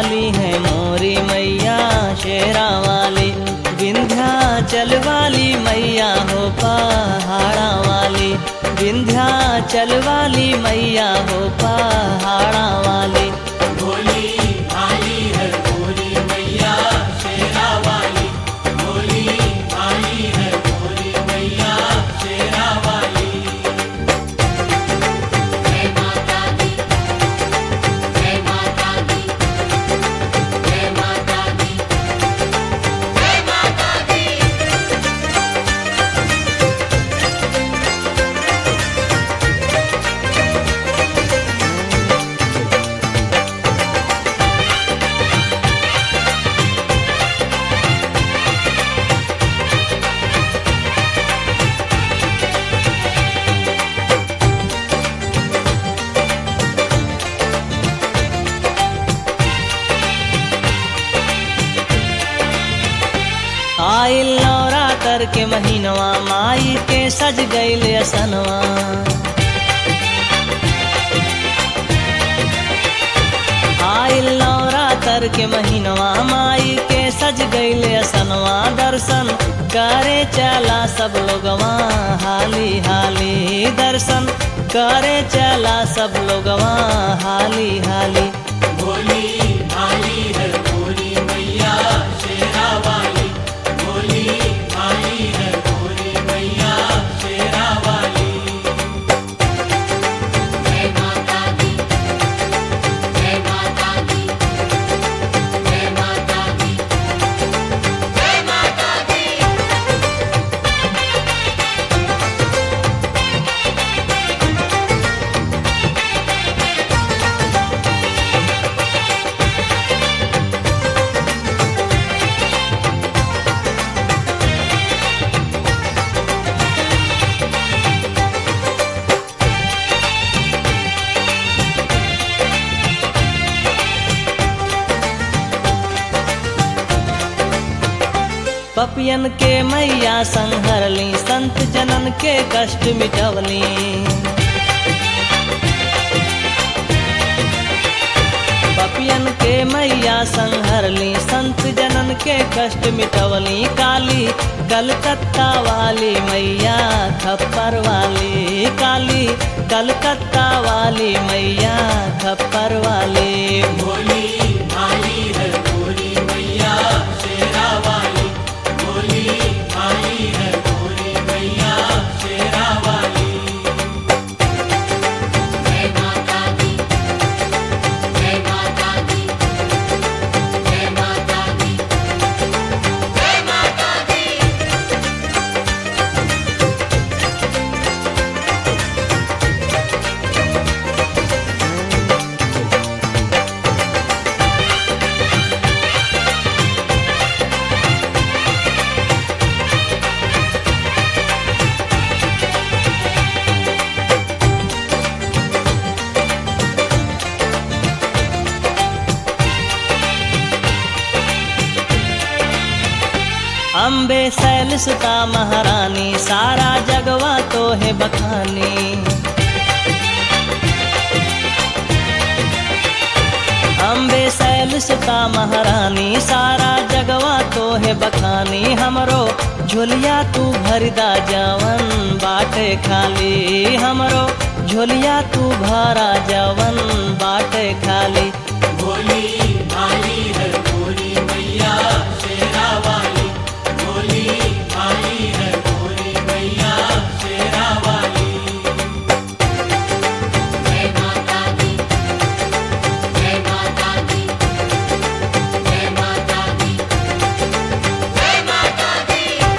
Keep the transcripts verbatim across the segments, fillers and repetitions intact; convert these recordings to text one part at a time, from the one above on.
हाली है मोरी मैया शेरा वाली, विंध्याचल वाली मैया हो पहाड़ा वाली, विंध्याचल वाली मैया हो पहाड़ा वाली। भोली भाली है गोरी मैया शेरा वाली, भोली भाली है गोरी मैया शेरा वाली। जय माता दी, जय माता दी, जय माता दी, जय माता दी। आइल नवरात्र के महीनवा माई के सज गईल असनवा, आइल नवरात्र के महीनवा माई के सज गईल असनवा, दर्शन करे चला सब लोगवा हाली हाली, दर्शन करे चला सब लोगवा हाली हाली। भोली भाली है गोरी मैया शेरा वाली, भोली भाली है गोरी मैया शेरा वाली। जय माता दी, जय माता दी, जय माता दी, जय माता दी। पपियन के मैया संहरली, संत जनन के कष्ट मिटवली, पपियन के मैया संहरली, संत जनन के कष्ट मिटवली, काली कलकत्ता वाली मैया खप्पर वाली, काली कलकत्ता वाली मैया खप्पर वाली। भोली भाली है गोरी मैया शेरा वाली, भोली भाली है गोरी मैया शेरा वाली। जय माता दी, जय माता दी, जय माता दी, जय माता दी। अम्बे शैल सुता महारानी, सारा जगवा तो है बखानी, अम्बे शैल सुता महारानी, सारा जगवा तो है बखानी, हमरो झोलिया तू भरदा जवन बाटे खाली, हमरो झोलिया तू भरा जवन बाटे खाली। भोली भाली है गोरी मैया शेरा वाली, भोली भाली है गोरी मैया शेरा वाली। जय माता दी, जय माता दी, जय माता दी, जय माता दी।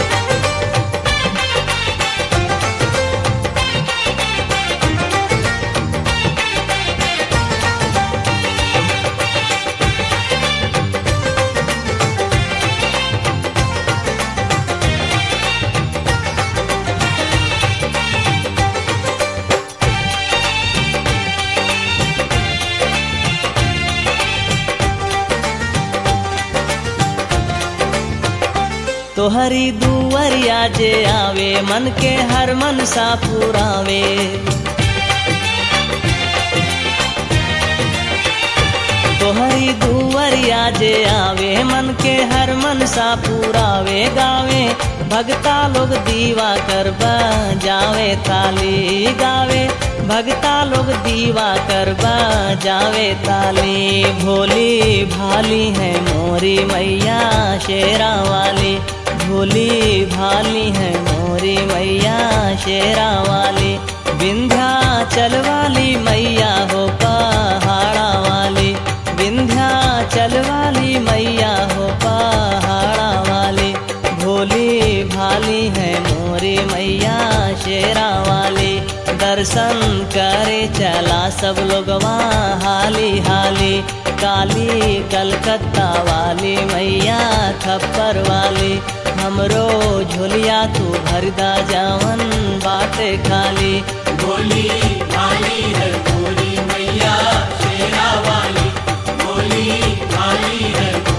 तोहरी दुवरिया जे आवे, मन के हर मन सा पुरावे, तोहरी दुवरिया जे आवे मन के हर मनसा पुरावे गावे भगता लोग दीवा कर जावे ताली गावे भगता लोग दीवा कर जावे ताली भोली भाली है मोरी मैया शेरा वाली भोली भाली है मोरी मैया शेरा वाली विंध्याचल वाली मैया हो पहाड़ा वाली विंध्याचल वाली मैया हो पहाड़ा वाली भोली भाली है मोरी मैया शेरा वाली दर्शन करे चला सब लोग वहाँ हाली हाली काली कलकत्ता वाली मैया खप्पर वाली हमरो झोलिया तू भरदा जावन बाटे खाली भोली भाली है मोरी मैया शेरा वाली भोली भाली है